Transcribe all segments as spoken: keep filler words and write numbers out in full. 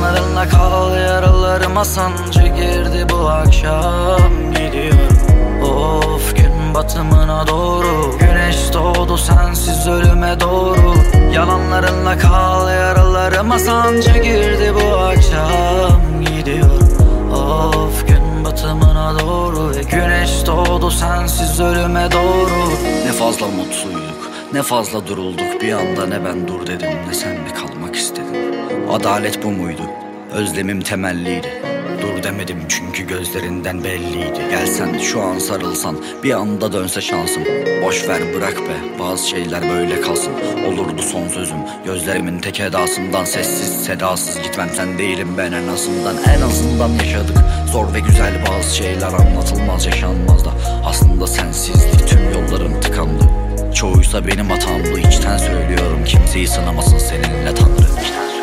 Yalanlarınla kal, yaralarıma sancı girdi bu akşam. Gidiyorum of gün batımına doğru, güneş doğdu sensiz ölüme doğru. Yalanlarınla kal, yaralarıma sancı girdi bu akşam. Gidiyorum of gün batımına doğru, ve güneş doğdu sensiz ölüme doğru. Ne fazla mutluyduk, ne fazla durulduk. Bir anda ne ben dur dedim, ne sen mi kalmak istedin. Adalet bu muydu? Özlemim temelliydi. Dur demedim çünkü gözlerinden belliydi. Gelsen şu an sarılsan, bir anda dönse şansım. Boş ver bırak be, bazı şeyler böyle kalsın. Olurdu son sözüm gözlerimin tek edasından. Sessiz sedasız gitmem, sen değilim ben en azından. En azından yaşadık zor ve güzel bazı şeyler, anlatılmaz yaşanmaz da. Aslında sensizlik tüm yollarım tıkandı. Çoğuysa benim hatamdı, içten söylüyorum kimseyi sınamasın seninle Tanrı.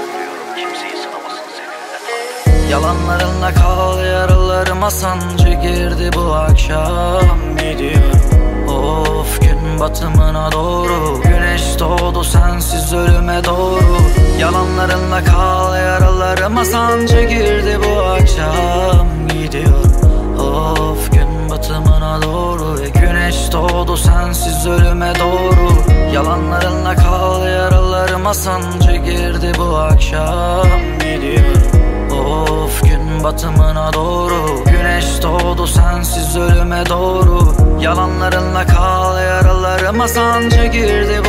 Yalanlarınla kal, yaralarıma sancı girdi bu akşam. Gidiyorum of gün batımına doğru, güneş doğdu sensiz ölüme doğru. Yalanlarınla kal, yaralarıma sancı girdi bu akşam. Gidiyorum of gün batımına doğru, ve güneş doğdu sensiz ölüme doğru. Yalanlarınla kal, yaralarıma sancı girdi bu akşam. Gidiyorum of gün batımına doğru, güneş doğdu sensiz ölüme doğru. Yalanlarınla kal, yaralarıma sancı girdi